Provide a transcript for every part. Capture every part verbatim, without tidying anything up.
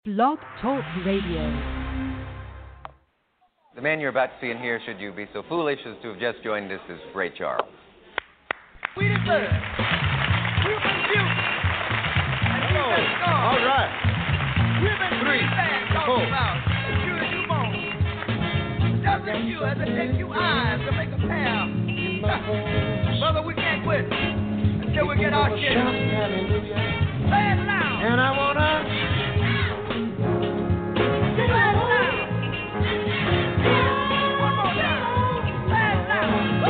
Blog Talk Radio. The man you're about to see and hear, should you be so foolish as to have just joined us, is Ray Charles. We deserve. We've been built. And we've been scarred. All right. We've been Three, talking four. about as you as you moan. Just as you as it takes you eyes to make a pair. Brother, we can't quit until we get our shit. Say it loud. And I wanna Say it loud. One more time. Say it loud.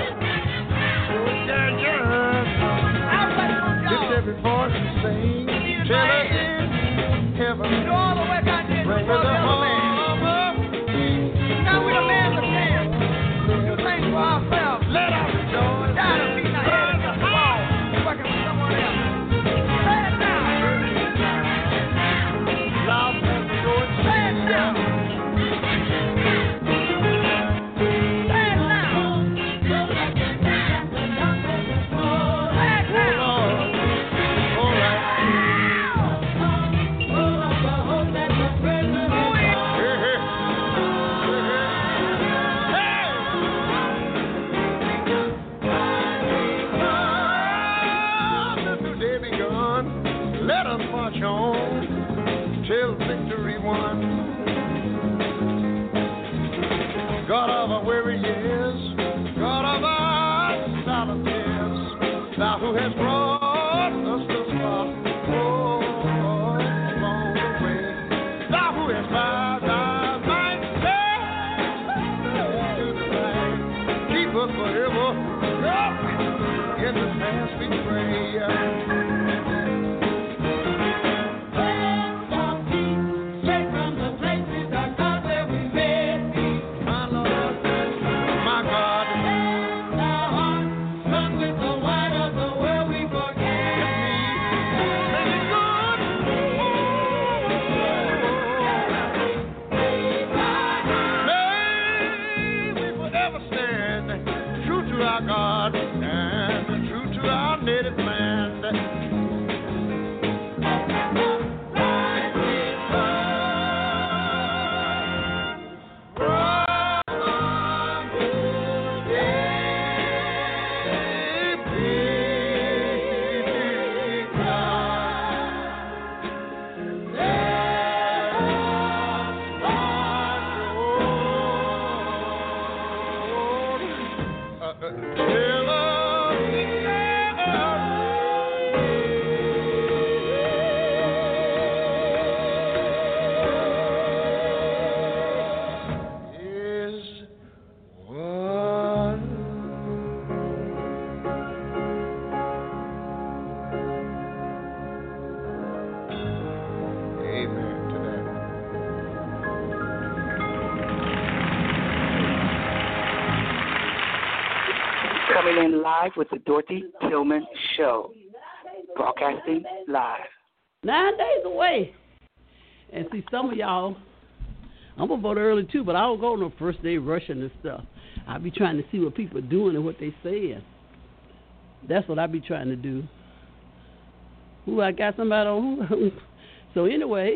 I'll let you lift go. every voice and sing till I in heaven. You know all the way down there. Bring You us the a man. home. Now we the man of man. Do things for ourselves. Let us rejoice. Tired of beating our head against the wall, working for someone else. Say it now. Love and joy. Say it now. Say it now. Say it Oh, now. Lord. All right. Hey, hey. Hey. Let the day be gone. Let us march on till victory won. God of our weary years, God of our silent tears, Thou who hast brought us thus far, oh, along the way, Thou who hast bowed Thy mighty to the light, keep us forever, oh, in the past we pray. My Lord, my God, make it good. May we forever stand true to our God and true to our native land. Is one. Amen to that. Coming in live with the Dorothy Tillman Show. Broadcasting live. Nine days away. And see, some of y'all, I'm going to vote early too, but I don't go no first day rushing and stuff. I be trying to see what people are doing and what they saying. That's what I be trying to do. Ooh, I got somebody on who? So anyway,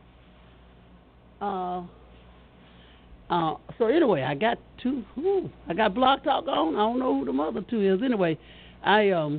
uh, uh, so anyway, I got two. Ooh, I got Blog Talk on. I don't know who the other two is. Anyway, I um.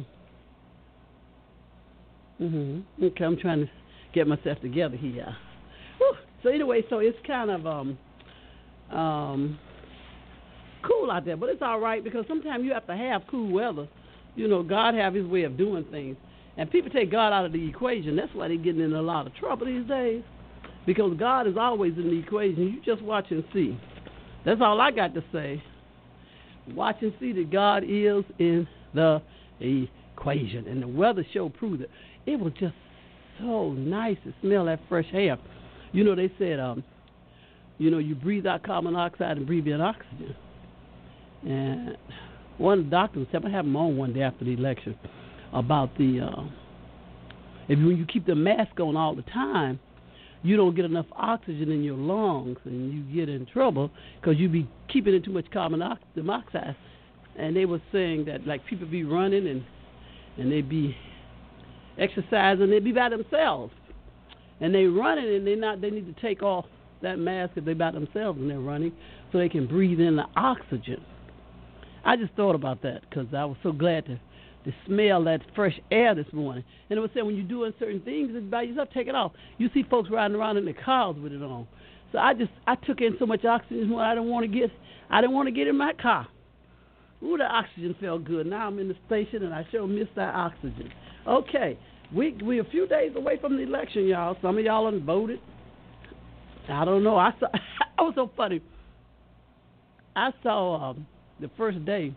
Mm-hmm. Okay, I'm trying to get myself together here. Whew. So anyway, so it's kind of um, um, cool out there, but it's all right because sometimes you have to have cool weather. You know, God have His way of doing things, and people take God out of the equation. That's why they're getting in a lot of trouble these days, because God is always in the equation. You just watch and see. That's all I got to say. Watch and see that God is in the equation, and the weather show proved it. It was just so nice to smell that fresh air. You know, they said, um, you know, you breathe out carbon dioxide and breathe in oxygen. And one of the doctors said, I have him on one day after the election about the, uh, if you, when you keep the mask on all the time, you don't get enough oxygen in your lungs and you get in trouble because you be keeping in too much carbon dioxide. And they were saying that, like, people be running and, and they be exercising, they be by themselves. and they running, and they not. They need to take off that mask if they by themselves and they're running, so they can breathe in the oxygen. I just thought about that because I was so glad to to smell that fresh air this morning. And it was saying when you're doing certain things by yourself, take it off. You see folks riding around in their cars with it on. So I just I took in so much oxygen when I didn't want to get I didn't want to get in my car. Ooh, the oxygen felt good. Now I'm in the station and I sure miss that oxygen. Okay, we we a few days away from the election, y'all. Some of y'all done voted. I don't know. I saw. I was so funny. I saw um, the first day.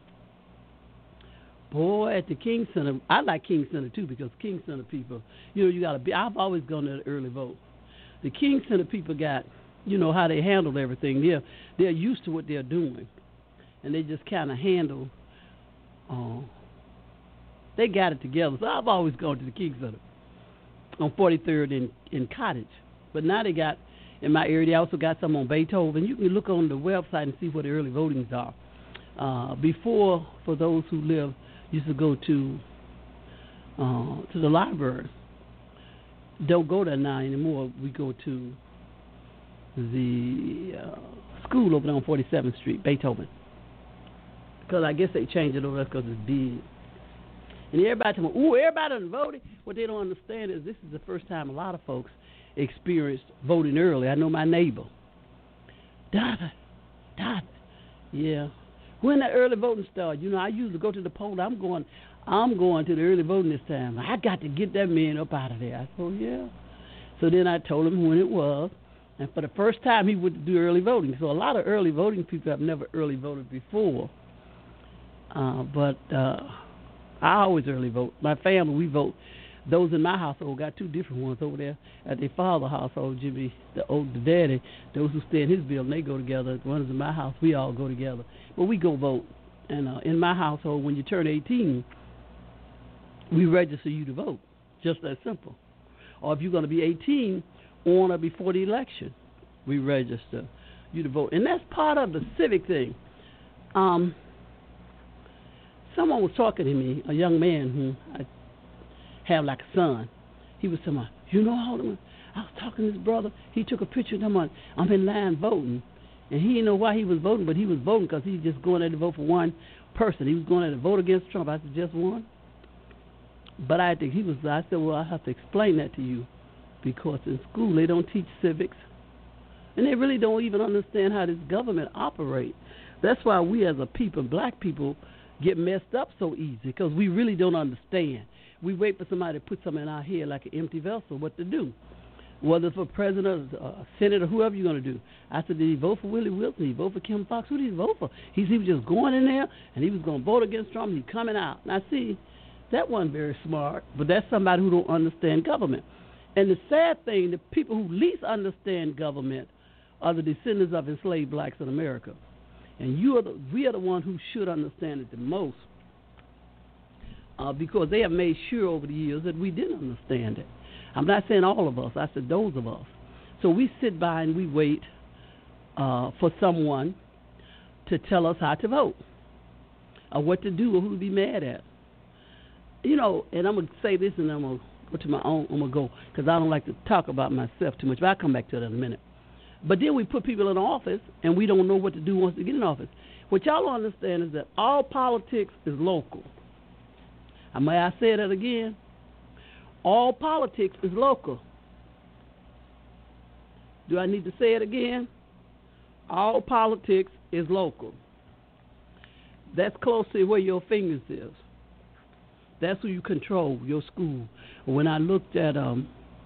Boy, at the King Center, I like King Center too because King Center people, you know, you got to be. I've always gone to the early vote. The King Center people got, you know, how they handled everything. They're they're used to what they're doing, and they just kind of handle. Uh, they got it together. So I've always gone to the King Center on forty-third in in Cottage, but now they got in my area. They also got some on Beethoven. You can look on the website and see where the early votings are. Uh, before, for those who live. Used to go to uh, to the library. Don't go there now anymore. We go to the uh, school over there on forty-seventh Street, Beethoven. Because I guess they changed it over there because it's big. And everybody tell me, ooh, everybody done voted. What they don't understand is this is the first time a lot of folks experienced voting early. I know my neighbor. Dada, Dada, yeah. When that early voting started, you know, I usually go to the poll. I'm going, I'm going to the early voting this time. I got to get that man up out of there. I said, oh, yeah. So then I told him when it was, and for the first time he would do early voting. So a lot of early voting people have never early voted before. Uh, but uh, I always early vote. My family, we vote. Those in my household got two different ones over there at their father's household, Jimmy, the old the daddy. Those who stay in his building, they go together. The ones in my house, we all go together. But we go vote. And uh, in my household, when you turn eighteen, we register you to vote. Just that simple. Or if you're going to be eighteen on or before the election, we register you to vote. And that's part of the civic thing. Um, someone was talking to me, a young man who I have like a son. He was telling me, you know, Alderman, I was talking to his brother. He took a picture of him on, I'm in line voting. And he didn't know why he was voting, but he was voting because he was just going there to vote for one person. He was going there to vote against Trump. I said, just one? But I think he was, I said, well, I have to explain that to you because in school they don't teach civics. And they really don't even understand how this government operates. That's why we as a people, black people, get messed up so easy because we really don't understand. We wait for somebody to put something in our head like an empty vessel, what to do. Whether it's for president or uh, senator, whoever you're going to do. I said, did he vote for Willie Wilson? Did he vote for Kim Foxx? Who did he vote for? He, he was just going in there, and he was going to vote against Trump, and he's coming out. Now, see, that wasn't very smart, but that's somebody who don't understand government. And the sad thing, the people who least understand government are the descendants of enslaved blacks in America. And you are the, we are the ones who should understand it the most. Uh, because they have made sure over the years that we didn't understand it. I'm not saying all of us. I said those of us. So we sit by and we wait uh, for someone to tell us how to vote or what to do or who to be mad at. You know, and I'm going to say this and I'm going to go to my own, I'm going to go because I don't like to talk about myself too much, but I'll come back to that in a minute. But then we put people in office and we don't know what to do once they get in office. What y'all don't understand is that all politics is local. May I say that again? All politics is local. Do I need to say it again? All politics is local. That's close to where your fingers is. That's who you control, your school. When I looked at um,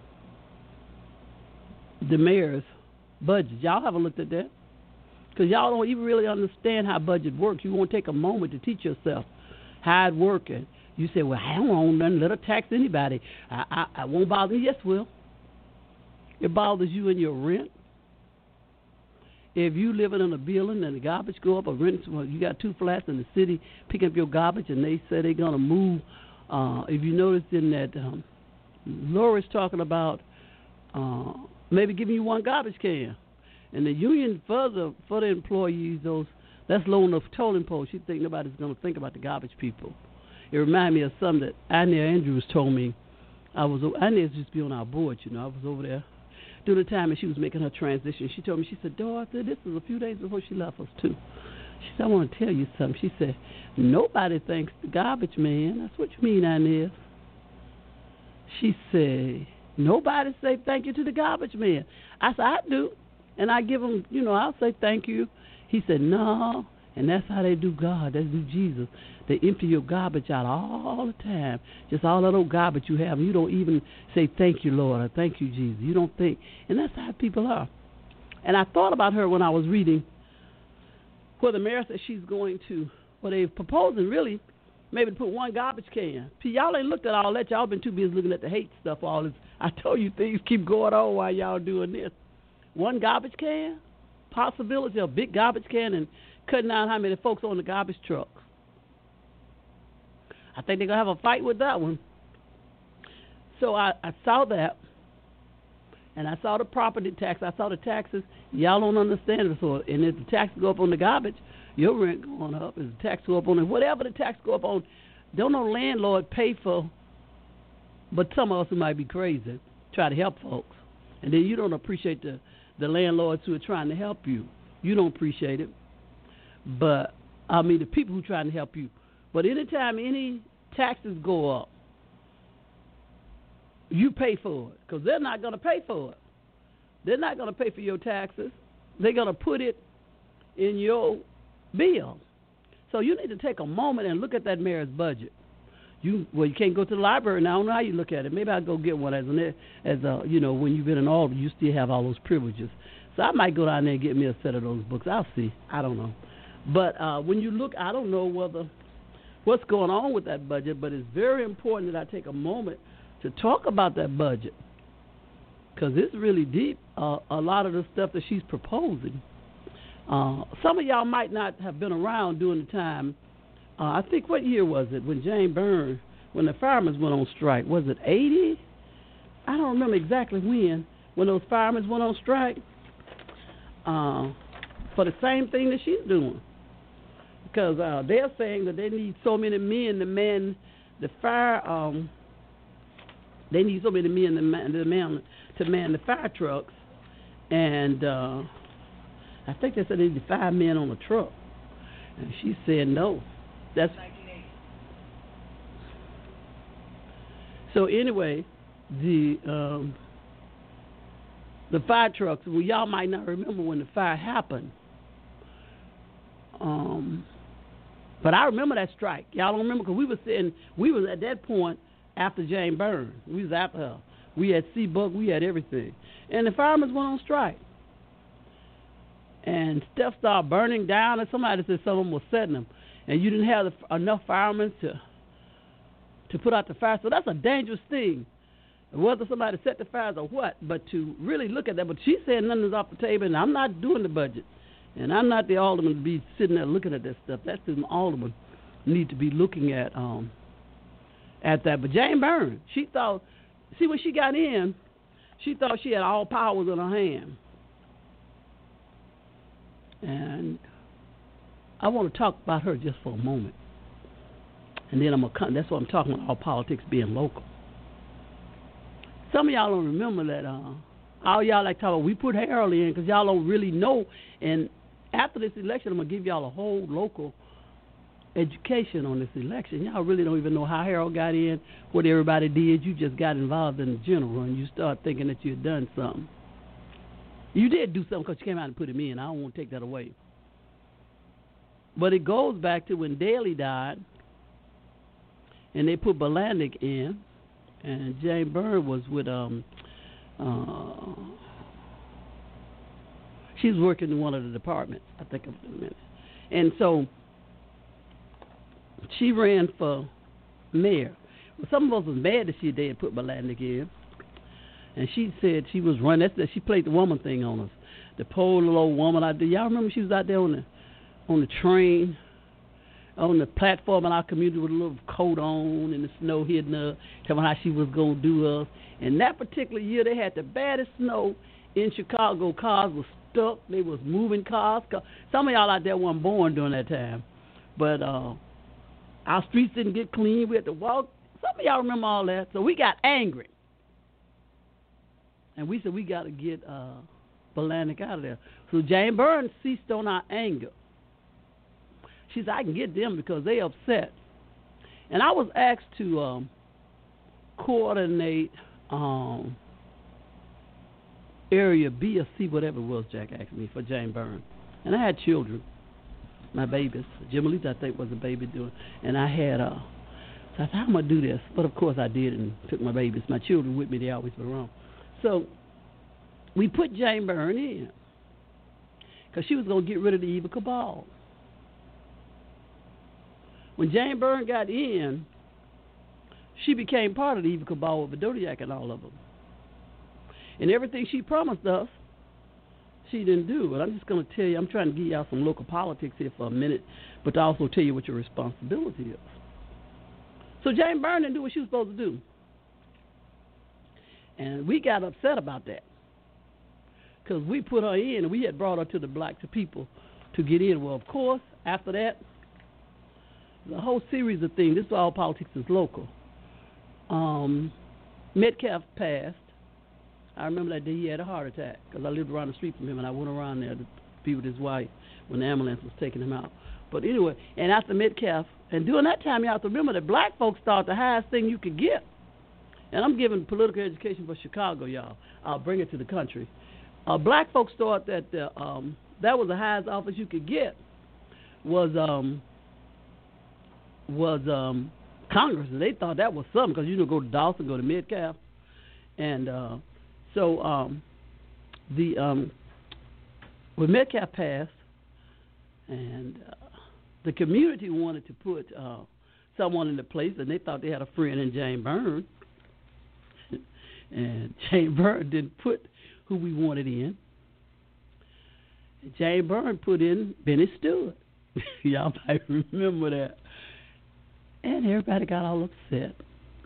the mayor's budget, y'all haven't looked at that? Because y'all don't even really understand how budget works. You won't take a moment to teach yourself how it works. You say, well, I don't own nothing. Let her tax anybody. I, I, I won't bother you. Yes, will. It bothers you in your rent. If you living in a building and the garbage go up or rent, well, you got two flats in the city, pick up your garbage, and they say they're going to move. Uh, if you noticed in that, um, Laura's talking about uh, maybe giving you one garbage can. And the union further for the employees, those that's low enough tolling post. She think nobody's going to think about the garbage people. It reminded me of something that Anya Andrews told me. I was Anya used to be on our board, you know. I was over there during the time that she was making her transition, she told me, she said, Dorothy, this was a few days before she left us, too. She said, I want to tell you something. She said, nobody thanks the garbage man. That's what you mean, Inez. She said, nobody say thank you to the garbage man. I said, I do. And I give him, you know, I'll say thank you. He said, no. And that's how they do God. They do Jesus. They empty your garbage out all the time. Just all that old garbage you have. You don't even say thank you, Lord, or thank you, Jesus. You don't think. And that's how people are. And I thought about her when I was reading where the mayor said she's going to, well, they're proposing really maybe to put one garbage can. See, y'all ain't looked at all that. Y'all been too busy looking at the hate stuff, all this. I told you things keep going on while y'all doing this. One garbage can, possibility of a big garbage can and cutting out how many folks on the garbage trucks. I think they're going to have a fight with that one. So I, I saw that, and I saw the property tax. I saw the taxes. Y'all don't understand it. So, and if the taxes go up on the garbage, your rent going up. If the tax go up on it, whatever the tax go up on, don't no landlord pay for, but some of us who might be crazy try to help folks. And then you don't appreciate the, the landlords who are trying to help you. You don't appreciate it. But, I mean, the people who are trying to help you. But anytime any taxes go up, you pay for it because they're not going to pay for it. They're not going to pay for your taxes. They're going to put it in your bill. So you need to take a moment and look at that mayor's budget. You well, you can't go to the library now. I don't know how you look at it. Maybe I'll go get one as an as a you know when you've been in Albany, you still have all those privileges. So I might go down there and get me a set of those books. I'll see. I don't know. But uh, when you look, I don't know whether what's going on with that budget, but it's very important that I take a moment to talk about that budget because it's really deep, uh, a lot of the stuff that she's proposing. Uh, some of y'all might not have been around during the time, uh, I think, what year was it, when Jane Byrne, when the firemen went on strike? Was it eighty? I don't remember exactly when, when those firemen went on strike uh, for the same thing that she's doing. Because uh, they're saying that they need so many men to man the fire. Um, they need so many men to man, to man, to man the fire trucks, and uh, I think they said they need five men on a truck. And she said no. That's so. Anyway, the um, the fire trucks. Well, y'all might not remember when the fire happened. Um. But I remember that strike. Y'all don't remember because we were sitting, we was at that point after Jane Byrne. We was after her. We had Seabuck, we had everything. And the firemen went on strike. And stuff started burning down, and somebody said some of them were setting them. And you didn't have the, enough firemen to to put out the fire. So that's a dangerous thing, whether somebody set the fires or what, but to really look at that. But she said nothing is off the table, and I'm not doing the budget. And I'm not the alderman to be sitting there looking at that stuff. That's the alderman need to be looking at um, at that. But Jane Byrne, she thought, see, when she got in, she thought she had all powers in her hand. And I want to talk about her just for a moment. And then I'm gonna come, that's what I'm talking about, all politics being local. Some of y'all don't remember that. Uh, all y'all like talking about, we put Harold in because y'all don't really know. And after this election, I'm going to give y'all a whole local education on this election. Y'all really don't even know how Harold got in, what everybody did. You just got involved in the general, and you start thinking that you had done something. You did do something because you came out and put him in. I don't want to take that away. But it goes back to when Daley died, and they put Balandic in, and Jane Byrne was with... um. Uh, she was working in one of the departments, I think of a minute. And so she ran for mayor. Well, some of us was mad that she did put Balandic in. And she said she was running. That's, she played the woman thing on us. The poor little old woman out there. Y'all remember she was out there on the on the train, on the platform in our community with a little coat on and the snow hitting her, telling how she was going to do us. And that particular year, they had the baddest snow in Chicago. Cars were stuck. They was moving cars. Some of y'all out there weren't born during that time. But uh, our streets didn't get clean. We had to walk. Some of y'all remember all that. So we got angry. And we said we got to get uh, Bolanek out of there. So Jane Burns ceased on our anger. She said, I can get them because they upset. And I was asked to um, coordinate um, Area B or C, whatever it was Jack asked me, for Jane Burns. And I had children, my babies. Jim Elise, I think, was a baby doing. And I had, uh, so I said, how am I going to do this? But, of course, I did and took my babies. My children with me, they always were wrong. So we put Jane Burns in because she was going to get rid of the evil cabal. When Jane Burns got in, she became part of the evil cabal with Dodiak and all of them. And everything she promised us, she didn't do. But I'm just going to tell you, I'm trying to give y'all some local politics here for a minute, but to also tell you what your responsibility is. So Jane Burns didn't do what she was supposed to do. And we got upset about that because we put her in and we had brought her to the black people to get in. Well, of course, after that, the whole series of things, this is all politics is local. Um, Metcalf passed. I remember that day he had a heart attack because I lived around the street from him and I went around there to be with his wife when the ambulance was taking him out. But anyway, and after Metcalf, and during that time, you have to remember that black folks thought the highest thing you could get. And I'm giving political education for Chicago, y'all. I'll bring it to the country. Uh, black folks thought that the, um, that was the highest office you could get was um, was um, Congress. And they thought that was something because you know go to Dawson, go to Metcalf, and uh, so um, the um, when Metcalf passed, and uh, the community wanted to put uh, someone in the place, and they thought they had a friend in Jane Burns. And Jane Burns didn't put who we wanted in. And Jane Burns put in Benny Stewart. Y'all might remember that. And everybody got all upset.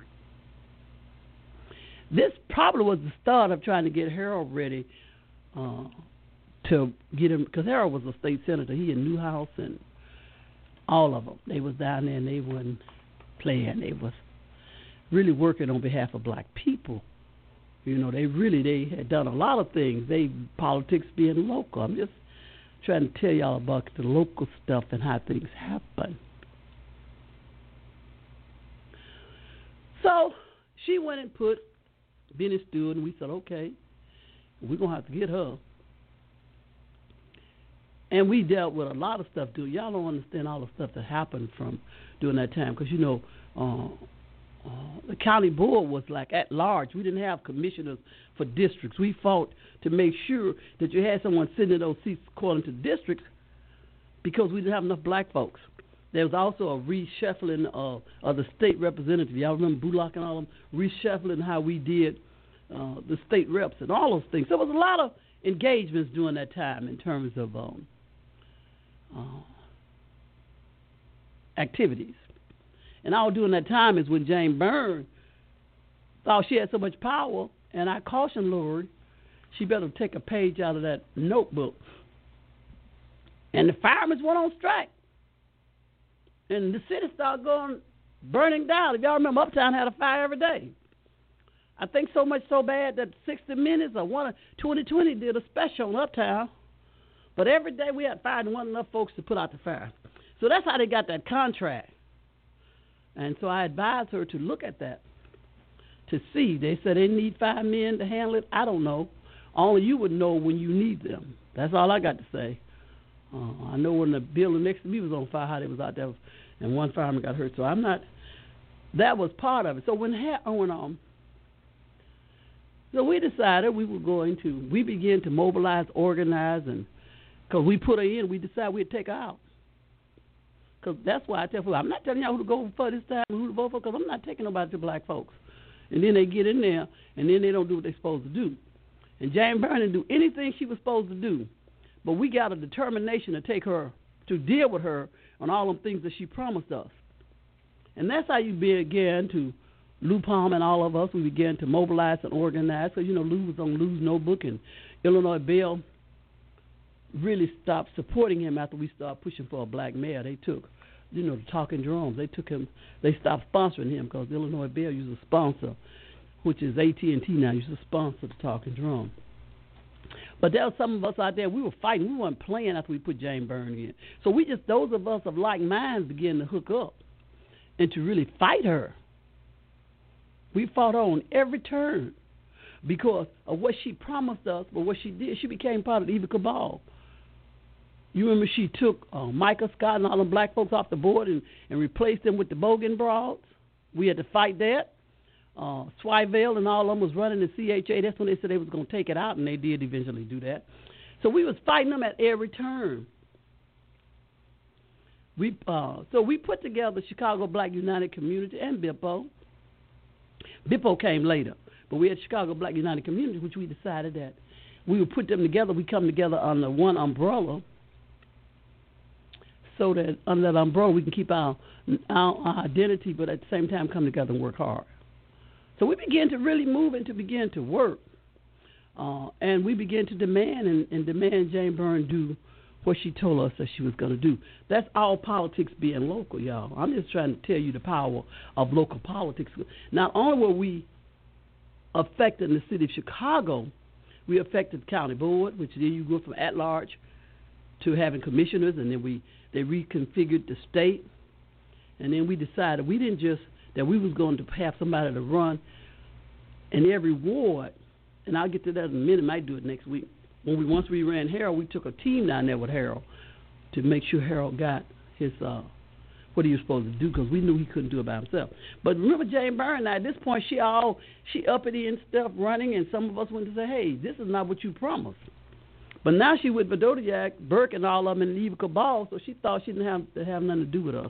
This probably was the start of trying to get Harold ready uh, to get him, because Harold was a state senator. He in Newhouse and all of them. They was down there and they wasn't playing. They was really working on behalf of black people. You know, they really, they had done a lot of things. They, politics being local. I'm just trying to tell y'all about the local stuff and how things happen. So she went and put Benny Stewart, and we said, okay, we're going to have to get her. And we dealt with a lot of stuff, dude. Y'all don't understand all the stuff that happened from during that time because, you know, uh, Uh, the county board was like at large. We didn't have commissioners for districts. We fought to make sure that you had someone sitting in those seats according to districts because we didn't have enough black folks. There was also a reshuffling of, of the state representative. Y'all remember Bullock and all of them? Reshuffling how we did uh, the state reps and all those things. So there was a lot of engagements during that time in terms of um, uh, activities. And all during that time is when Jane Burns thought she had so much power, and I cautioned Lori, she better take a page out of that notebook. And the firemen went on strike. And the city started going, burning down. If y'all remember, Uptown had a fire every day. I think so much so bad that sixty minutes or one twenty twenty did a special on Uptown. But every day we had fire and wasn't enough folks to put out the fire. So that's how they got that contract. And so I advised her to look at that, to see. They said they need five men to handle it. I don't know. Only you would know when you need them. That's all I got to say. Uh, I know when the building next to me was on fire, how they was out there, and one fireman got hurt. So I'm not, that was part of it. So when that went on, so we decided we were going to, we began to mobilize, organize, and because we put her in, we decided we'd take her out. Because that's why I tell people, I'm not telling y'all who to go for this time, who to vote for, because I'm not taking nobody to black folks. And then they get in there, and then they don't do what they're supposed to do. And Jane Burns didn't do anything she was supposed to do. But we got a determination to take her, to deal with her on all the things that she promised us. And that's how you began to, Lou Palm and all of us, we began to mobilize and organize. So, you know, Lou was on Lou's notebook, and Illinois Bell really stopped supporting him after we started pushing for a black mayor. They took, you know, the Talking Drums. They took him, they stopped sponsoring him because Illinois Bell used a sponsor which is A T and T now, used to sponsor the Talking Drum. But there were some of us out there, we were fighting. We weren't playing after we put Jane Byrne in. So we just, those of us of like minds began to hook up and to really fight her. We fought her on every turn because of what she promised us, but what she did, she became part of the evil cabal. You remember she took uh, Micah Scott and all them black folks off the board and, and replaced them with the Bogan broads. We had to fight that. Uh, Swivell and all of them was running the C H A. That's when they said they was going to take it out, and they did eventually do that. So we was fighting them at every turn. We uh, so we put together Chicago Black United Community and B I P O. B I P O came later, but we had Chicago Black United Community, which we decided that we would put them together. We come together under one umbrella, so that under that umbrella we can keep our, our, our identity, but at the same time come together and work hard. So we began to really move and to begin to work, uh, and we began to demand and, and demand Jane Byrne do what she told us that she was going to do. That's all politics being local, y'all. I'm just trying to tell you the power of local politics. Not only were we affecting the city of Chicago, we affected the county board, which then you go from at-large to having commissioners, and then we they reconfigured the state, and then we decided we didn't just that we was going to have somebody to run in every ward, and I'll get to that in a minute. Might do it next week. When we once we ran Harold, we took a team down there with Harold to make sure Harold got his uh, what he was supposed to do, because we knew he couldn't do it by himself. But remember Jane Byrne, now at this point she all she uppity and stuff running, and some of us went to say, hey, this is not what you promised. But now she with Badodiak, Burke, and all of them in the evil cabal, so she thought she didn't have to have nothing to do with us.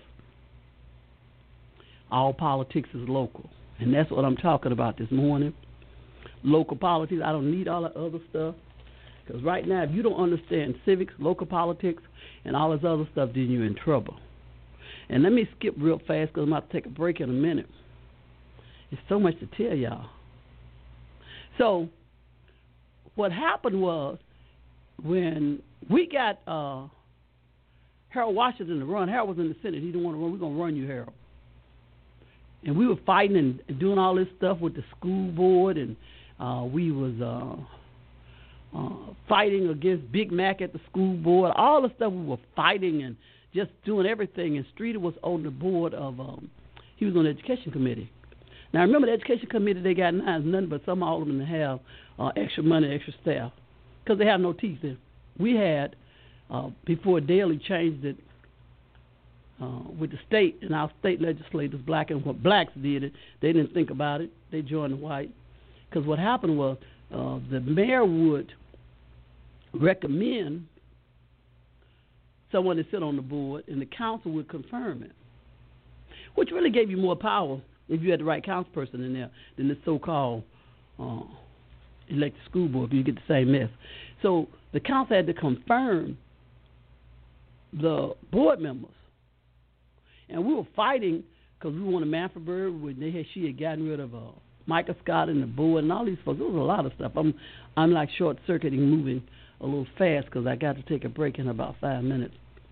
All politics is local, and that's what I'm talking about this morning. Local politics. I don't need all the other stuff, because right now, if you don't understand civics, local politics, and all this other stuff, then you're in trouble. And let me skip real fast, because I'm about to take a break in a minute. There's so much to tell y'all. So what happened was, when we got uh, Harold Washington to run, Harold was in the Senate. He didn't want to run. We're going to run you, Harold. And we were fighting and doing all this stuff with the school board, and uh, we was uh, uh, fighting against Big Mac at the school board. All the stuff we were fighting and just doing everything. And Streeter was on the board of, um, he was on the education committee. Now, remember the education committee, they got now is nothing but some all of them to have uh, extra money, extra staff, because they have no teeth in. We had, uh, before Daley changed it, Uh, with the state and our state legislators, black and what blacks did it, they didn't think about it. They joined the white. Because what happened was uh, the mayor would recommend someone to sit on the board, and the council would confirm it, which really gave you more power if you had the right council person in there than the so-called uh, elected school board, if you get the same mess. So the council had to confirm the board members. And we were fighting because we wanted Manfred Bird. When they had, she had gotten rid of uh, Micah Scott and the board and all these folks. There was a lot of stuff. I'm, I'm like short-circuiting, moving a little fast because I got to take a break in about five minutes.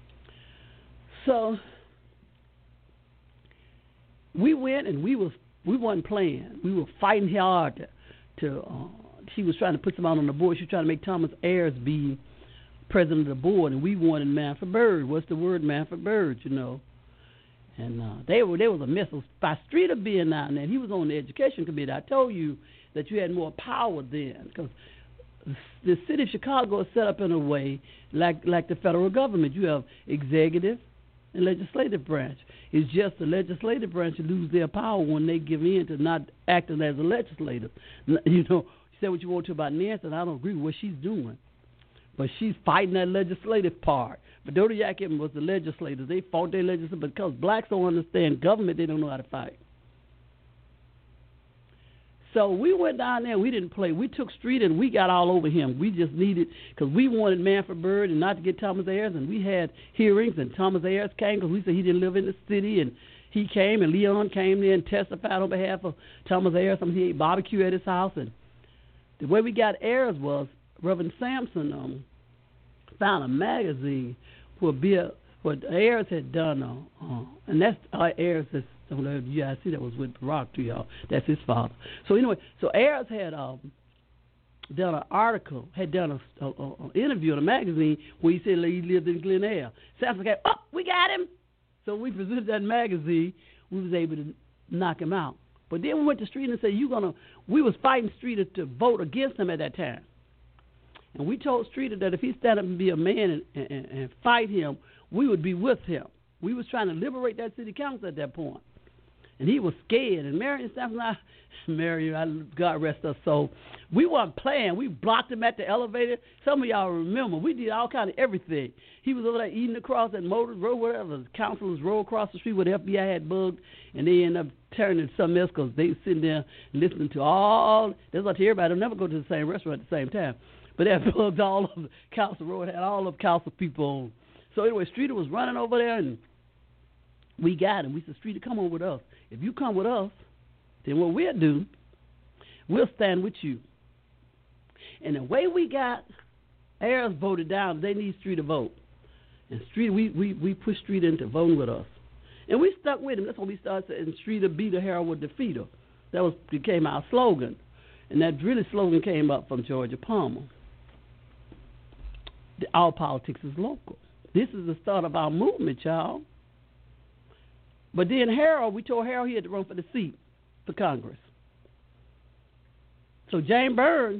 So we went and we was we wasn't playing. We were fighting hard to. to uh, she was trying to put someone on the board. She was trying to make Thomas Ayers be president of the board, and we wanted Manfred Bird. What's the word, Manfred Bird? You know. And uh, they were there was a mess. By Streeter being down there, he was on the education committee. I told you that you had more power then, because the city of Chicago is set up in a way like like the federal government. You have executive and legislative branch. It's just the legislative branch lose their power when they give in to not acting as a legislator. You know, you say what you want to about Nancy, and I don't agree with what she's doing, but she's fighting that legislative part. But Badodiak was the legislators. They fought their legislators because blacks don't understand government. They don't know how to fight. So we went down there. We didn't play. We took Street and we got all over him. We just needed, because we wanted Manfred Bird and not to get Thomas Ayers. And we had hearings, and Thomas Ayers came because we said he didn't live in the city. And he came, and Leon came there and testified on behalf of Thomas Ayers. Something he ate barbecue at his house. And the way we got Ayers was Reverend Sampson um, found a magazine where Bill, what Ayers had done, uh, uh, and that's uh, Ayers' So you guys see that was with Barack too, y'all. That's his father. So anyway, so Ayers had um, done an article, had done a, a, a, a interview in a magazine where he said he lived in Glen Eyre. Samson came, oh, we got him. So we presented that magazine. We was able to knock him out. But then we went to Streeter and said, "You gonna?" We was fighting Streeter to vote against him at that time, and we told Streeter that if he stand up and be a man and, and, and fight him, we would be with him. We was trying to liberate that city council at that point. And he was scared. And Marion Sampson, I, Marion, I, God rest her soul, we weren't playing. We blocked him at the elevator. Some of y'all remember. We did all kind of everything. He was over there eating across that Motors Road, whatever. The councilors rode across the street where the F B I had bugged, and they ended up turning to something else because they were sitting there listening to all. That's what everybody. They'll never go to the same restaurant at the same time. But they had bugged all of the council road, had all of council people on. So anyway, Streeter was running over there, and we got him. We said, Streeter, come on with us. If you come with us, then what we'll do, we'll stand with you. And the way we got Ayers voted down, they need Streeter to vote. And Streeter, we, we, we pushed Streeter into voting with us. And we stuck with him. That's when we started saying Streeter beat a Harold would defeat her. That was became our slogan. And that really slogan came up from Georgia Palmer. The, all politics is local. This is the start of our movement, y'all. But then Harold, we told Harold he had to run for the seat for Congress. So Jane Byrne,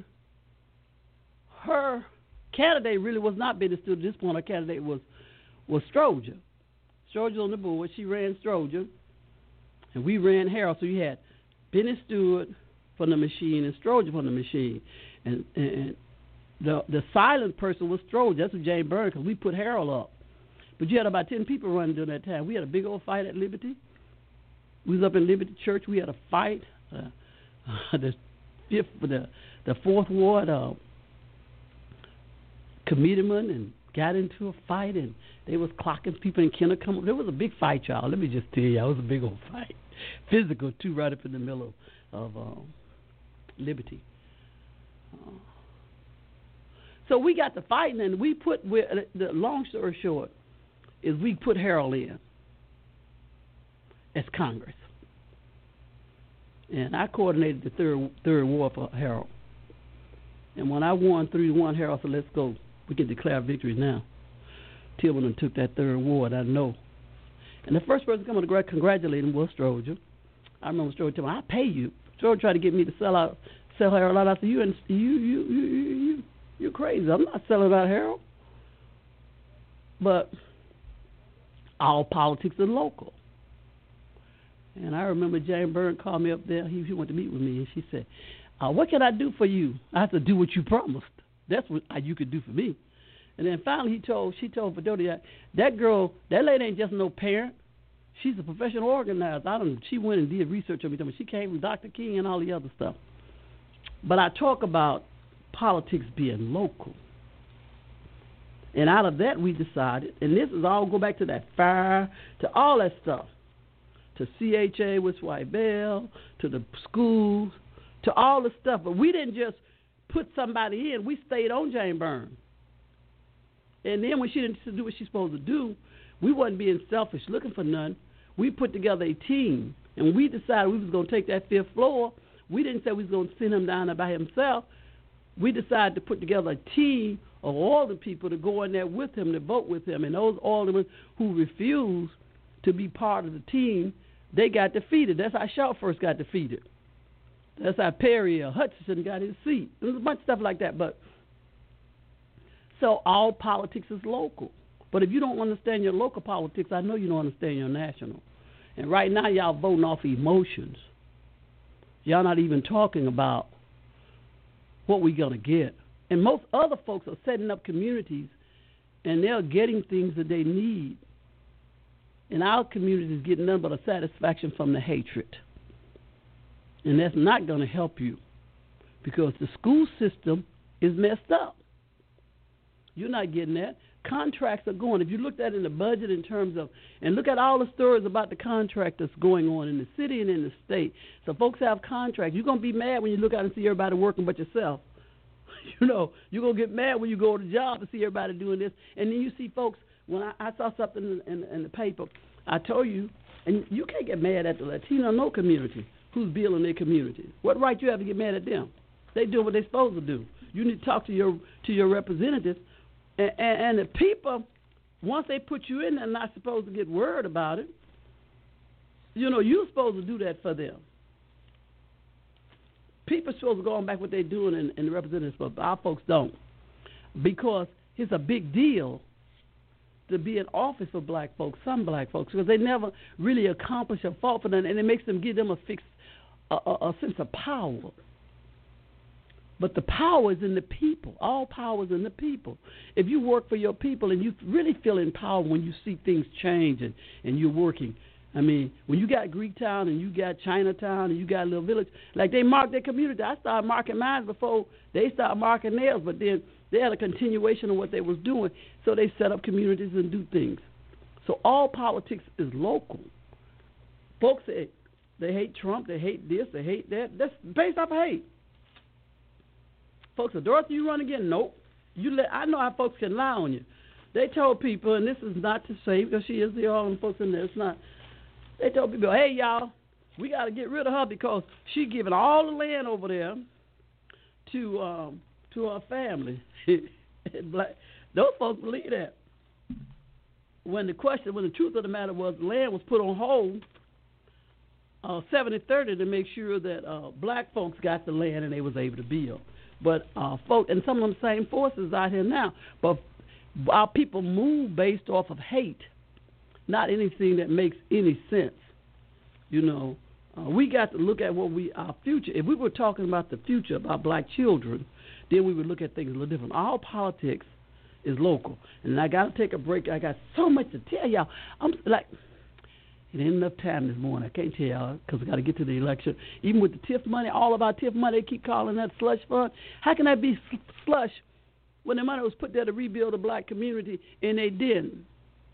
her candidate really was not Benny Stewart. At this point, her candidate was, was Stroger. Stroger on the board. She ran Stroger, and we ran Harold. So you had Benny Stewart from the machine and Stroger from the machine. And, and the the silent person was Stroger. That's what Jane Byrne, because we put Harold up. But you had about ten people running during that time. We had a big old fight at Liberty. We was up in Liberty Church. We had a fight. Uh, uh, the fifth, the the fourth ward uh, committeeman and got into a fight, and they was clocking people in Kenner. Come up. There was a big fight, y'all. Let me just tell you, it was a big old fight, physical too, right up in the middle of um, Liberty. Uh, so we got to fighting, and we put. The long story short is we put Harold in as Congress. And I coordinated the third third war for Harold. And when I won three to one, Harold said, let's go. We can declare victory now. Tillman took that third ward, I know. And the first person to come to congratulate him was Stroger. I remember Stroger telling me, I pay you. Stroger tried to get me to sell out, sell Harold out. I said, you, you, you, you, you, you're crazy. I'm not selling out Harold. But all politics are local. And I remember Jane Byrne called me up there. He, he wanted to meet with me, and she said, uh, what can I do for you? I have to do what you promised. That's what you could do for me. And then finally he told, she told Fidelia, that girl, that lady ain't just no parent. She's a professional organizer. I don't, she went and did research on me. She came from Doctor King and all the other stuff. But I talk about politics being local. And out of that, we decided, and this is all go back to that fire, to all that stuff, to C H A with White Bell, to the schools, to all the stuff. But we didn't just put somebody in. We stayed on Jane Byrne. And then when she didn't do what she's supposed to do, we wasn't being selfish, looking for none. We put together a team, and we decided we was going to take that fifth floor. We didn't say we was going to send him down there by himself. We decided to put together a team of all the people to go in there with him, to vote with him. And those aldermen who refused to be part of the team, they got defeated. That's how Shaw first got defeated. That's how Perry or Hutchinson got his seat. There's a bunch of stuff like that. But so all politics is local. But if you don't understand your local politics, I know you don't understand your national. And right now y'all voting off emotions. Y'all not even talking about what we going to get. And most other folks are setting up communities, and they're getting things that they need. And our community is getting nothing but a satisfaction from the hatred. And that's not going to help you, because the school system is messed up. You're not getting that. Contracts are going. If you looked at it in the budget in terms of, and look at all the stories about the contract that's going on in the city and in the state. So folks have contracts. You're going to be mad when you look out and see everybody working but yourself. You know, you're going to get mad when you go to the job to see everybody doing this. And then you see folks, when I, I saw something in, in, in the paper, I told you And you can't get mad at the Latino no community who's building their community. What right you have to get mad at them? They do what they're supposed to do. You need to talk to your to your representatives. And, and, and the people, once they put you in, they're not supposed to get word about it. You know, you're supposed to do that for them. People are supposed to go on back what they're doing in, in the representatives, but our folks don't. Because it's a big deal to be in office for black folks, some black folks, because they never really accomplish or fought for them, and it makes them give them a fixed, a, a, a sense of power. But the power is in the people. All power is in the people. If you work for your people and you really feel empowered when you see things change and, and you're working. I mean, when you got Greektown and you got Chinatown and you got a little village, like they mark their community. I started marking mine before they started marking theirs, but then they had a continuation of what they was doing, so they set up communities and do things. So all politics is local. Folks say they hate Trump, they hate this, they hate that. That's based off of hate. Folks say, Dorothy, you run again? Nope. You let, I know how folks can lie on you. They told people, and this is not to say because she is the only folks in there. It's not. They told people, hey, y'all, we got to get rid of her because she giving all the land over there to um, to her family. Black, those folks believe that. When the question, when the truth of the matter was, the land was put on hold uh, seventy thirty to make sure that uh, black folks got the land and they was able to build. But uh, folk, and some of them same forces out here now. But our people move based off of hate, not anything that makes any sense. You know, uh, we got to look at what we our future. If we were talking about the future, about black children, then we would look at things a little different. All politics is local, and I got to take a break. I got so much to tell y'all. I'm like. It ain't enough time this morning. I can't tell y'all because I got to get to the election. Even with the T I F money, all of our T I F money, they keep calling that slush fund. How can that be slush when the money was put there to rebuild the black community and they didn't?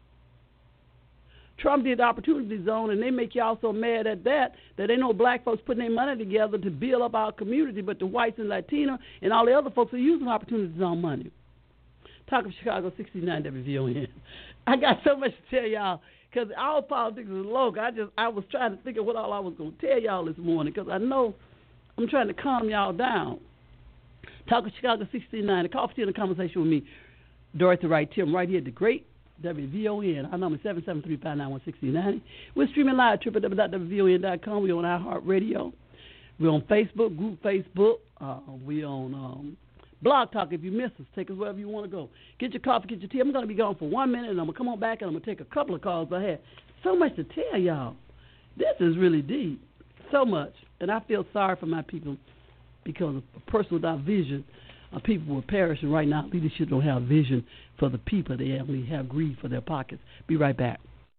Trump did the Opportunity Zone, and they make y'all so mad at that that they know black folks putting their money together to build up our community, but the whites and Latino and all the other folks are using Opportunity Zone money. Talk of Chicago, sixty-nine W V O N. I got so much to tell y'all. Because our politics is local. I just I was trying to think of what all I was going to tell y'all this morning because I know I'm trying to calm y'all down. Talk of Chicago sixty-nine, the coffee and the conversation with me, Dorothy Wright Tim, right here at the great W V O N. Our number is seven seven three, five nine one, six zero nine zero. We're streaming live at w w w dot w v o n dot com. We're on iHeartRadio. We're on Facebook, group Facebook. Uh, we're on um, Blog Talk. If you miss us, take us wherever you want to go. Get your coffee, get your tea. I'm going to be gone for one minute, and I'm going to come on back, and I'm going to take a couple of calls I had. So much to tell y'all. This is really deep. So much. And I feel sorry for my people because a person without vision, uh, people were perishing right now. Leadership don't have vision for the people. They only have greed for their pockets. Be right back.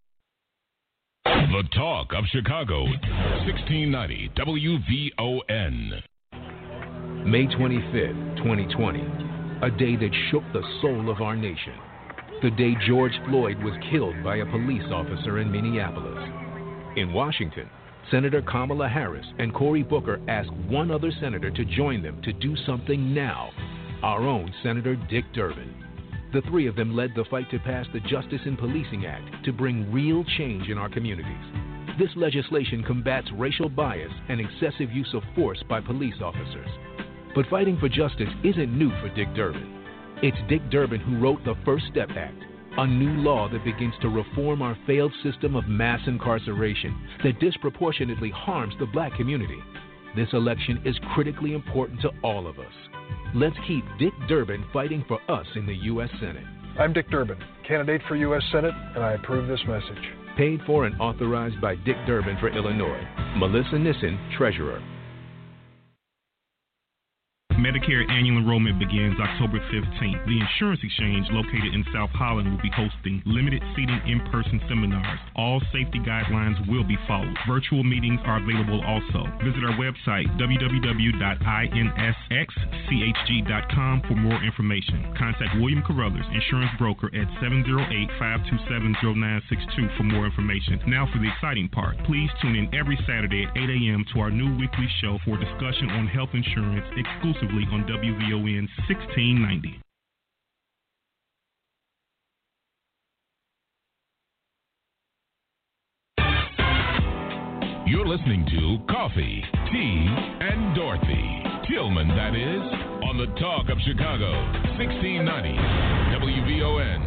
The Talk of Chicago, sixteen ninety W V O N. May twenty-fifth, twenty twenty, a day that shook the soul of our nation. The day George Floyd was killed by a police officer in Minneapolis. In Washington, Senator Kamala Harris and Cory Booker asked one other senator to join them to do something now, our own Senator Dick Durbin. The three of them led the fight to pass the Justice in Policing Act to bring real change in our communities. This legislation combats racial bias and excessive use of force by police officers. But fighting for justice isn't new for Dick Durbin. It's Dick Durbin who wrote the First Step Act, a new law that begins to reform our failed system of mass incarceration that disproportionately harms the black community. This election is critically important to all of us. Let's keep Dick Durbin fighting for us in the U S Senate. I'm Dick Durbin, candidate for U S Senate, and I approve this message. Paid for and authorized by Dick Durbin for Illinois. Melissa Nissen, Treasurer. Medicare annual enrollment begins October fifteenth. The Insurance Exchange, located in South Holland, will be hosting limited seating in-person seminars. All safety guidelines will be followed. Virtual meetings are available also. Visit our website, w w w dot i n s x c h g dot com for more information. Contact William Carruthers, insurance broker, at seven zero eight, five two seven, zero nine six two for more information. Now for the exciting part. Please tune in every Saturday at eight a.m. to our new weekly show for discussion on health insurance exclusively on W V O N sixteen ninety. You're listening to Coffee, Tea, and Dorothy. Tillman, that is, on the Talk of Chicago, sixteen ninety W V O N.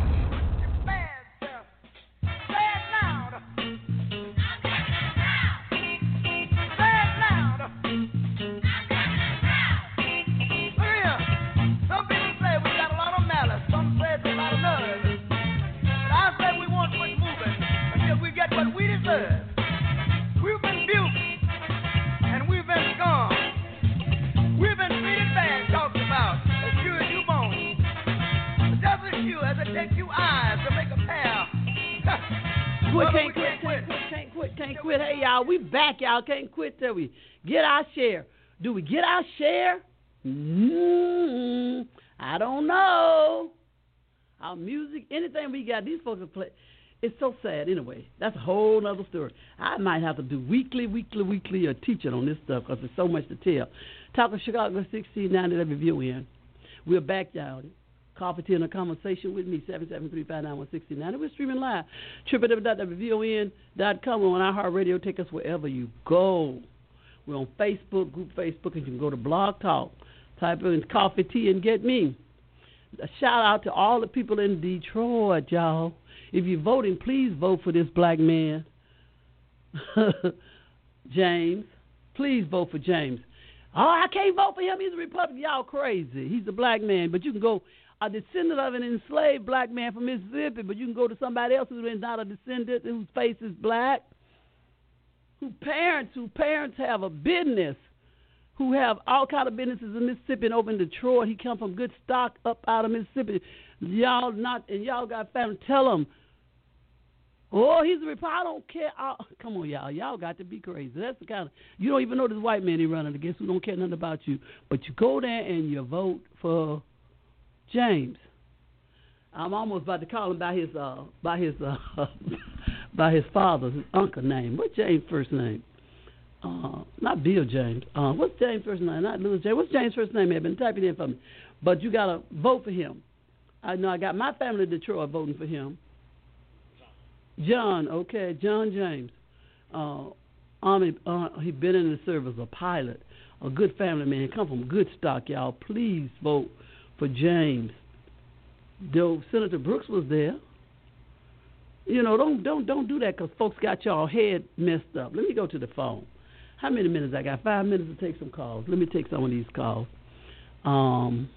Quit, can't quit, can't quit, can't quit, can't quit. Hey, y'all, we back, y'all. Can't quit till we get our share. Do we get our share? Mm-hmm. I don't know. Our music, anything we got, these folks are play. It's so sad. Anyway, that's a whole other story. I might have to do weekly, weekly, weekly, or teaching on this stuff because there's so much to tell. Talk of Chicago, sixteen ninety W V O N. We're back, y'all. Coffee, tea, and a conversation with me, seven seven three, five nine one, six nine zero. We're streaming live, w w w dot w v o n dot com. We're on iHeartRadio. Take us wherever you go. We're on Facebook, group Facebook, and you can go to Blog Talk. Type in Coffee, Tea, and Get Me. A shout out to all the people in Detroit, y'all. If you're voting, please vote for this black man, James. Please vote for James. Oh, I can't vote for him. He's a Republican. Y'all crazy. He's a black man, but you can go a descendant of an enslaved black man from Mississippi, but you can go to somebody else who is not a descendant, whose face is black, whose parents, whose parents have a business, who have all kind of businesses in Mississippi and over in Detroit. He come from good stock up out of Mississippi. Y'all not, and y'all got family. Tell them, oh, he's a Republican. I don't care. I'll, come on, y'all. Y'all got to be crazy. That's the kind of, you don't even know this white man he running against who don't care nothing about you. But you go there and you vote for James. I'm almost about to call him by his uh by his uh by his father's his uncle name. What's James' first name? Uh, not Bill James. Uh, what's James' first name? Not Louis James. What's James' first name? I've been typing it in for me. But you gotta vote for him. I know I got my family in Detroit voting for him. John, okay, John James. Uh, Army. Uh, he been in the service, a pilot, a good family man. Come from good stock, y'all. Please vote for James. Though Senator Brooks was there. You know, don't don't don't do that because folks got y'all head messed up. Let me go to the phone. How many minutes I got? Five minutes to take some calls. Let me take some of these calls. Um,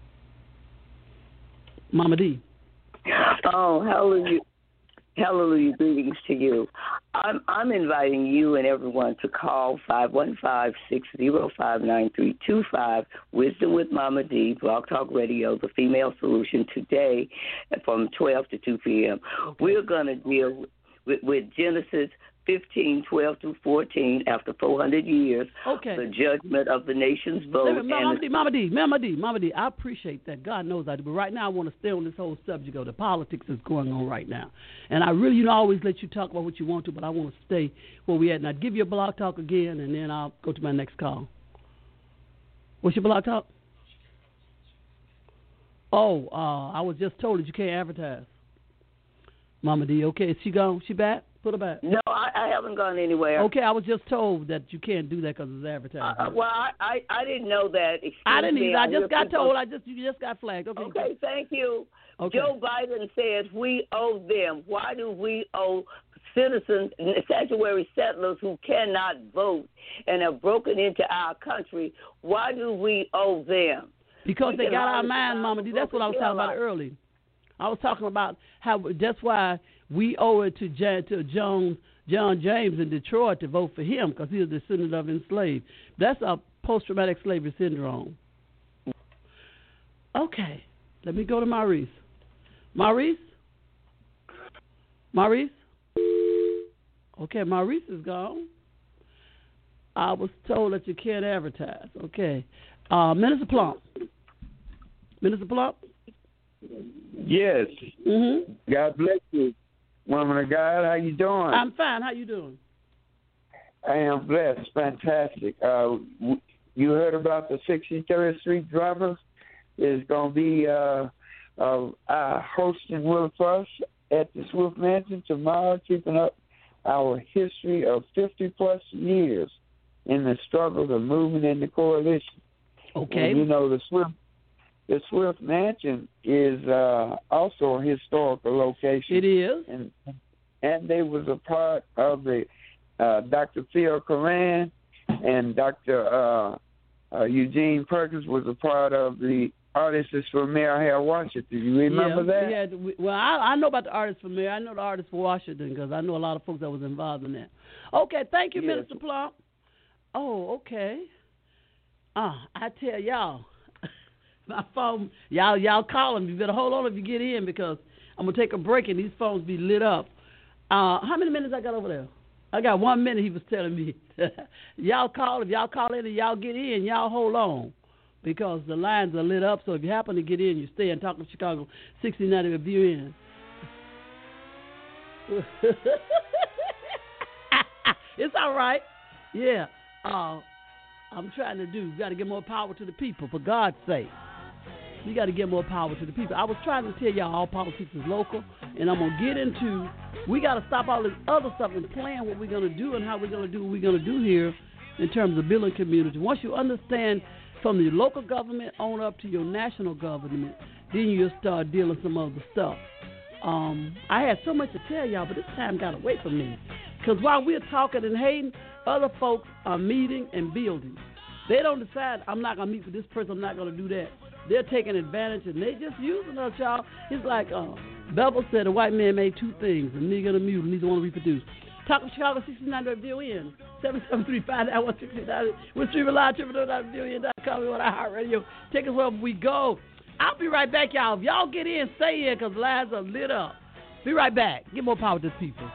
Mama D. Oh, hallelujah. Hallelujah, greetings to you. I'm I'm inviting you and everyone to call five one five, six zero five, nine three two five, Wisdom with Mama D, Blog Talk Radio, The Female Solution, today from twelve to two p.m. Okay. We're going to deal with, with Genesis fifteen, twelve through fourteen, after four hundred years, okay. The judgment of the nation's vote. Me, Mama, D, Mama D, Mama D, Mama D, I appreciate that. God knows I do. But right now I want to stay on this whole subject of the politics that's going on right now. And I really, you know, always let you talk about what you want to, but I want to stay where we at. And I'll give you a blog talk again, and then I'll go to my next call. What's your blog talk? Oh, uh, I was just told that you can't advertise. Mama D, okay, is she gone? She back? Put her back. No, I, I haven't gone anywhere. Okay, I was just told that you can't do that because it's advertising. Uh, well, I, I, I didn't know that. Excuse I didn't me, either. I, I just got people... told. I just you just got flagged. Okay. Okay, good. Thank you. Okay. Joe Biden says we owe them. Why do we owe citizens, sanctuary settlers who cannot vote and have broken into our country? Why do we owe them? Because we they got our mind, Mama D. That's what I was talking about earlier. I was talking about how that's why we owe it to Jan, to John John James in Detroit to vote for him because he's a descendant of enslaved. That's a post-traumatic slavery syndrome. Okay, let me go to Maurice. Maurice? Maurice? Okay, Maurice is gone. I was told that you can't advertise. Okay. Uh, Minister Plump. Minister Plump? Yes. Mm-hmm. God bless you, woman of God. How you doing? I'm fine. How you doing? I am blessed. Fantastic. Uh, you heard about the sixty-third Street Drummers? Is going to be uh, uh, uh, hosting with us at the Swift Mansion tomorrow, keeping up our history of fifty plus years in the struggle of moving in the coalition. Okay. And, you know, the Swift, the Swift Mansion is uh, also a historical location. It is. And and they was a part of the uh, Doctor Phil Coran and Doctor Uh, uh, Eugene Perkins was a part of the Artists for Mayor Hale Washington. You remember yeah, that? Yeah. Well, I, I know about the Artists for Mayor. I know the Artists for Washington because I know a lot of folks that was involved in that. Okay, thank you, Yes. Minister Plump. Oh, okay. Ah, I tell y'all, my phone, y'all, y'all call them. You better hold on if you get in because I'm gonna take a break and these phones be lit up. Uh, how many minutes I got over there? I got one minute. He was telling me. Y'all call if y'all call in and y'all get in. Y'all hold on because the lines are lit up. So if you happen to get in, you stay and talk to Chicago sixty ninety Review in. It's all right. Yeah. Uh, I'm trying to do. You got to give more power to the people, for God's sake. You got to give more power to the people. I was trying to tell y'all all politics is local, and I'm going to get into, we got to stop all this other stuff and plan what we're going to do and how we're going to do what we're going to do here in terms of building community. Once you understand from the local government on up to your national government, then you'll start dealing with some other stuff. Um, I had so much to tell y'all, but this time got away from me. Because while we're talking and hating, other folks are meeting and building. They don't decide, I'm not going to meet with this person, I'm not going to do that. They're taking advantage, and they just using us, y'all. It's like uh, Bevel said, a white man made two things, a nigger and a mule, and neither one to reproduce. Talk to Chicago sixty-nine Review in, seven seven three, five nine one, six nine. We're streaming live, triple w w w dot review in dot com on iHeartRadio. Take us wherever we go. I'll be right back, y'all. If y'all get in, stay in, because lines are lit up. Be right back. Give more power to the people.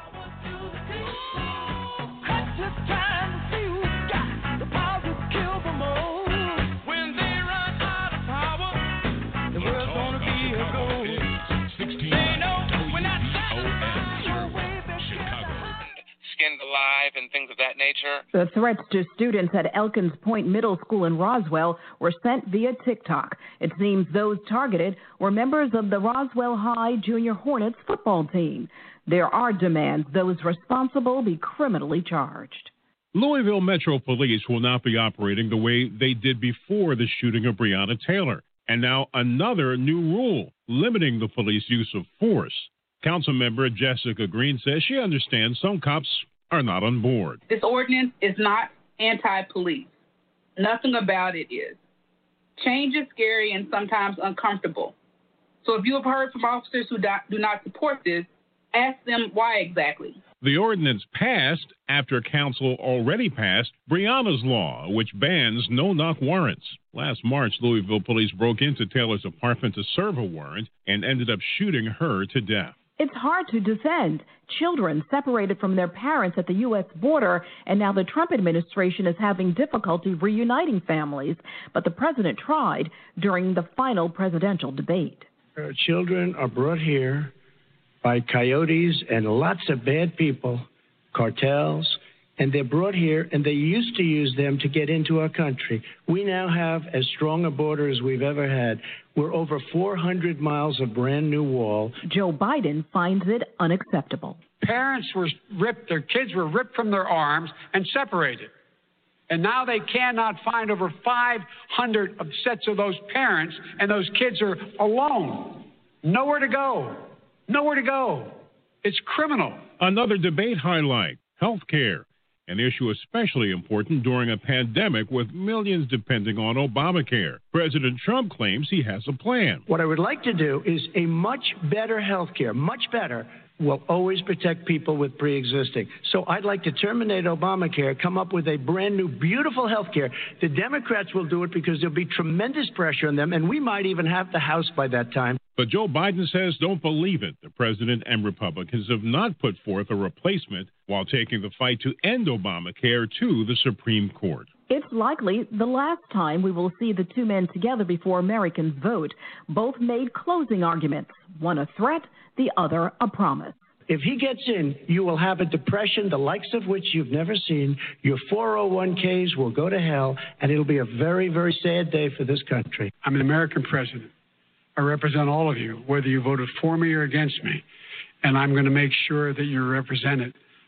Alive and things of that nature. The threats to students at Elkins Point Middle School in Roswell were sent via TikTok. It seems those targeted were members of the Roswell High Junior Hornets football team. There are demands those responsible be criminally charged. Louisville Metro Police will not be operating the way they did before the shooting of Breonna Taylor. And now another new rule limiting the police use of force. Councilmember Jessica Green says she understands some cops are not on board. This ordinance is not anti-police. Nothing about it is. Change is scary and sometimes uncomfortable. So if you have heard from officers who do not support this, ask them why exactly. The ordinance passed after council already passed Breonna's Law, which bans no-knock warrants. Last March, Louisville police broke into Taylor's apartment to serve a warrant and ended up shooting her to death. It's hard to defend children separated from their parents at the U S border, and now the Trump administration is having difficulty reuniting families. But the president tried during the final presidential debate. Uh, children are brought here by coyotes and lots of bad people, cartels, and they're brought here, and they used to use them to get into our country. We now have as strong a border as we've ever had. We're over four hundred miles of brand new wall. Joe Biden finds it unacceptable. Parents were ripped, their kids were ripped from their arms and separated. And now they cannot find over five hundred sets of those parents, and those kids are alone. Nowhere to go. Nowhere to go. It's criminal. Another debate highlight, health care. An issue especially important during a pandemic with millions depending on Obamacare. President Trump claims he has a plan. What I would like to do is a much better health care, much better, will always protect people with pre-existing. So I'd like to terminate Obamacare, come up with a brand new, beautiful health care. The Democrats will do it because there'll be tremendous pressure on them, and we might even have the House by that time. But Joe Biden says don't believe it. The president and Republicans have not put forth a replacement while taking the fight to end Obamacare to the Supreme Court. It's likely the last time we will see the two men together before Americans vote. Both made closing arguments, one a threat, the other a promise. If he gets in, you will have a depression the likes of which you've never seen. Your four oh one k's will go to hell, and it'll be a very, very sad day for this country. I'm an American president. I represent all of you, whether you voted for me or against me, and I'm going to make sure that you're represented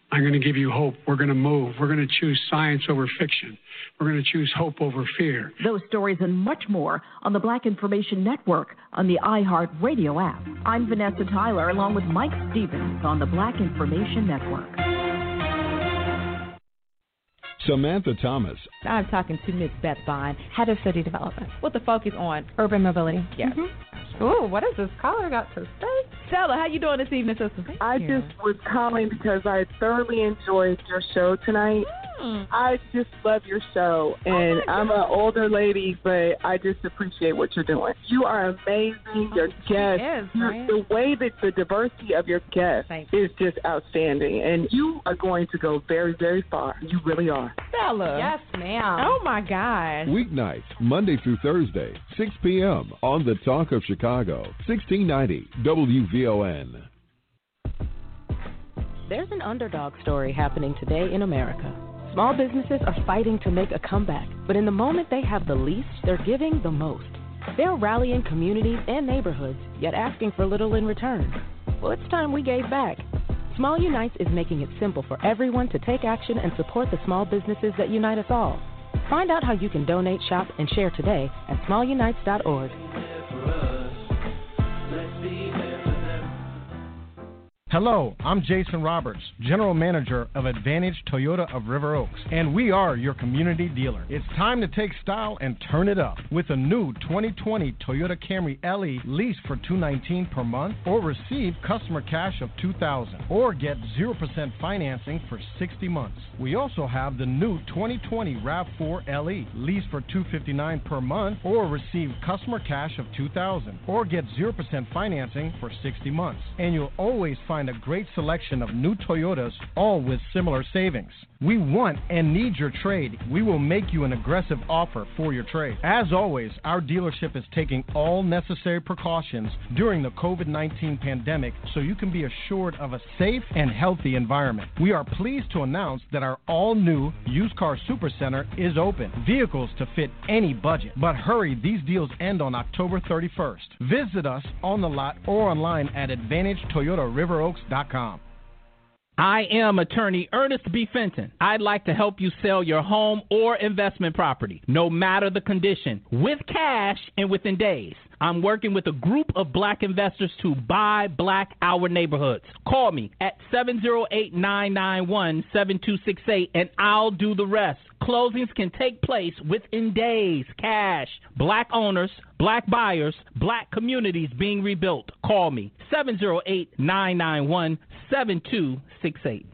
I'm going to give you hope. We're going to move. We're going to choose science over fiction. We're going to choose hope over fear. Those stories and much more on the Black Information Network on the iHeart Radio app. I'm Vanessa Tyler along with Mike Stevens on the Black Information Network. Samantha Thomas. I'm talking to Miz Beth Bond, Head of City Development, with a focus on urban mobility. Yes. Mm-hmm. Ooh, what has this caller got to say? Tell her, how you doing this evening, sister? Thank I you. just was calling because I thoroughly enjoyed your show tonight. Mm. I just love your show, and oh I'm an older lady, but I just appreciate what you're doing. You are amazing. Your guests, is, right? the way that the diversity of your guests is just outstanding, and you are going to go very, very far. You really are. Stella. Yes, ma'am. Oh, my gosh. Weeknights, Monday through Thursday, six p.m. on The Talk of Chicago, sixteen ninety W V O N. There's an underdog story happening today in America. Small businesses are fighting to make a comeback, but in the moment they have the least, they're giving the most. They're rallying communities and neighborhoods, yet asking for little in return. Well, it's time we gave back. Small Unites is making it simple for everyone to take action and support the small businesses that unite us all. Find out how you can donate, shop, and share today at small unites dot org. Hello, I'm Jason Roberts, General Manager of Advantage Toyota of River Oaks, and we are your community dealer. It's time to take style and turn it up with a new twenty twenty Toyota Camry L E lease for two hundred nineteen dollars per month, or receive customer cash of two thousand dollars, or get zero percent financing for sixty months. We also have the new twenty twenty RAV four L E lease for two hundred fifty-nine dollars per month, or receive customer cash of two thousand dollars, or get zero percent financing for sixty months. And you'll always find a great selection of new Toyotas, all with similar savings. We want and need your trade. We will make you an aggressive offer for your trade. As always, our dealership is taking all necessary precautions during the covid nineteen pandemic so you can be assured of a safe and healthy environment. We are pleased to announce that our all-new used car supercenter is open. Vehicles to fit any budget. But hurry, these deals end on October thirty-first. Visit us on the lot or online at advantage toyota river oaks dot com. I am attorney Ernest B. Fenton. I'd like to help you sell your home or investment property, no matter the condition, with cash and within days. I'm working with a group of black investors to buy black our neighborhoods. Call me at seven zero eight, nine nine one, seven two six eight and I'll do the rest. Closings can take place within days. Cash. Black owners, black buyers, black communities being rebuilt. Call me seven zero eight, nine nine one, seven two six eight.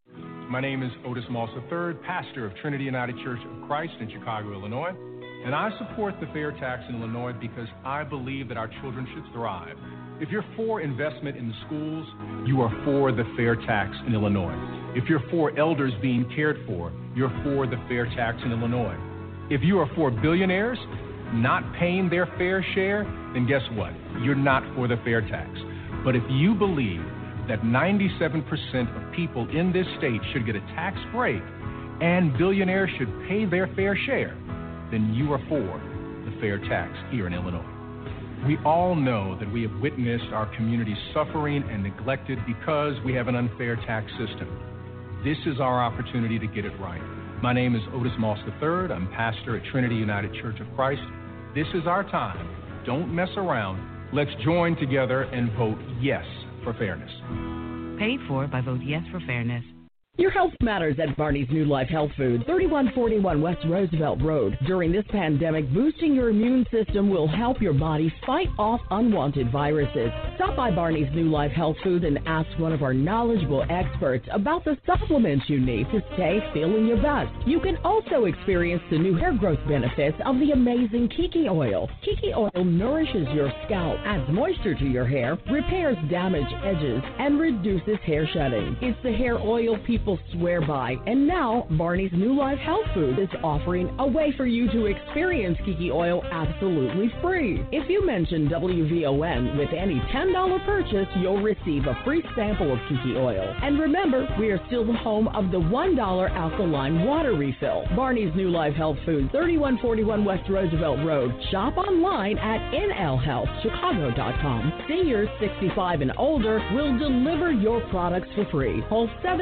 My name is Otis Moss the third, pastor of Trinity United Church of Christ in Chicago, Illinois. And I support the fair tax in Illinois because I believe that our children should thrive. If you're for investment in the schools, you are for the fair tax in Illinois. If you're for elders being cared for, you're for the fair tax in Illinois. If you are for billionaires not paying their fair share, then guess what? You're not for the fair tax. But if you believe that ninety-seven percent of people in this state should get a tax break and billionaires should pay their fair share, then you are for the fair tax here in Illinois. We all know that we have witnessed our community suffering and neglected because we have an unfair tax system. This is our opportunity to get it right. My name is Otis Moss the third. I'm pastor at Trinity United Church of Christ. This is our time. Don't mess around. Let's join together and vote yes for fairness. Paid for by Vote Yes for Fairness. Your health matters at Barney's New Life Health Food, thirty-one forty-one West Roosevelt Road. During this pandemic, boosting your immune system will help your body fight off unwanted viruses. Stop by Barney's New Life Health Food and ask one of our knowledgeable experts about the supplements you need to stay feeling your best. You can also experience the new hair growth benefits of the amazing Kiki Oil. Kiki Oil nourishes your scalp, adds moisture to your hair, repairs damaged edges, and reduces hair shedding. It's the hair oil people swear by. And now, Barney's New Life Health Food is offering a way for you to experience Kiki Oil absolutely free. If you mention W V O N with any ten dollars purchase, you'll receive a free sample of Kiki Oil. And remember, we are still the home of the one dollar alkaline water refill. Barney's New Life Health Food, thirty-one forty-one West Roosevelt Road. Shop online at N L health chicago dot com. Seniors sixty-five and older will deliver your products for free. Call seven seven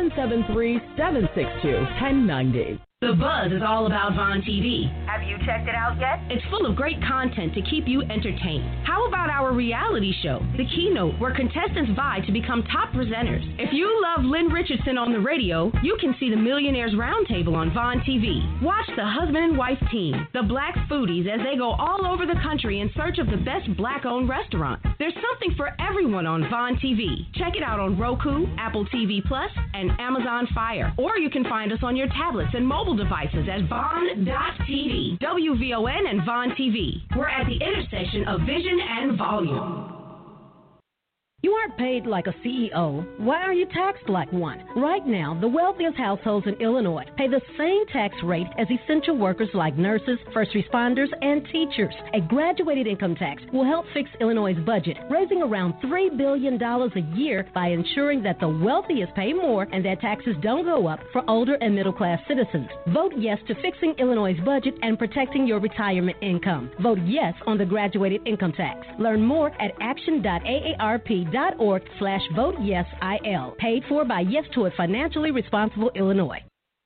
three, seven six two, one zero nine zero. The buzz is all about Vaughn T V. Have you checked it out yet? It's full of great content to keep you entertained. How about our reality show, The Keynote, where contestants vie to become top presenters? If you love Lynn Richardson on the radio, you can see the Millionaires Roundtable on Vaughn T V. Watch the husband and wife team, the Black Foodies, as they go all over the country in search of the best Black-owned restaurant. There's something for everyone on Vaughn T V. Check it out on Roku, Apple T V Plus, and Amazon Fire. Or you can find us on your tablets and mobile devices at Vaughn dot T V. W V O N and Vaughn T V. We're at the intersection of vision and volume. You aren't paid like a C E O. Why are you taxed like one? Right now, the wealthiest households in Illinois pay the same tax rate as essential workers like nurses, first responders, and teachers. A graduated income tax will help fix Illinois' budget, raising around three billion dollars a year by ensuring that the wealthiest pay more and that taxes don't go up for older and middle-class citizens. Vote yes to fixing Illinois' budget and protecting your retirement income. Vote yes on the graduated income tax. Learn more at action dot A A R P dot org slash vote yes I L. Paid for by Yes to a Financially Responsible Illinois.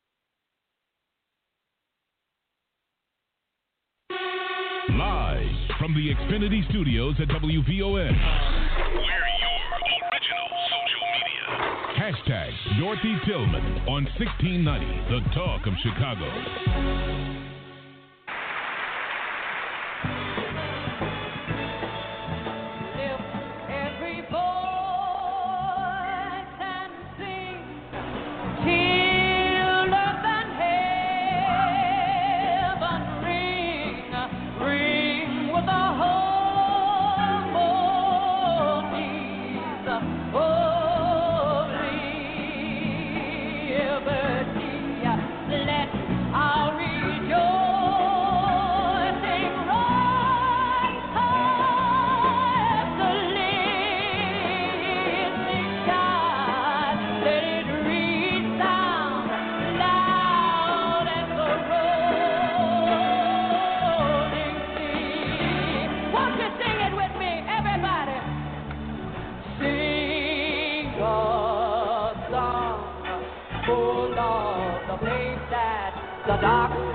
Live from the Xfinity Studios at W V O N. We're your original social media. Hashtag Dorothy Tillman on sixteen ninety, The Talk of Chicago. The dark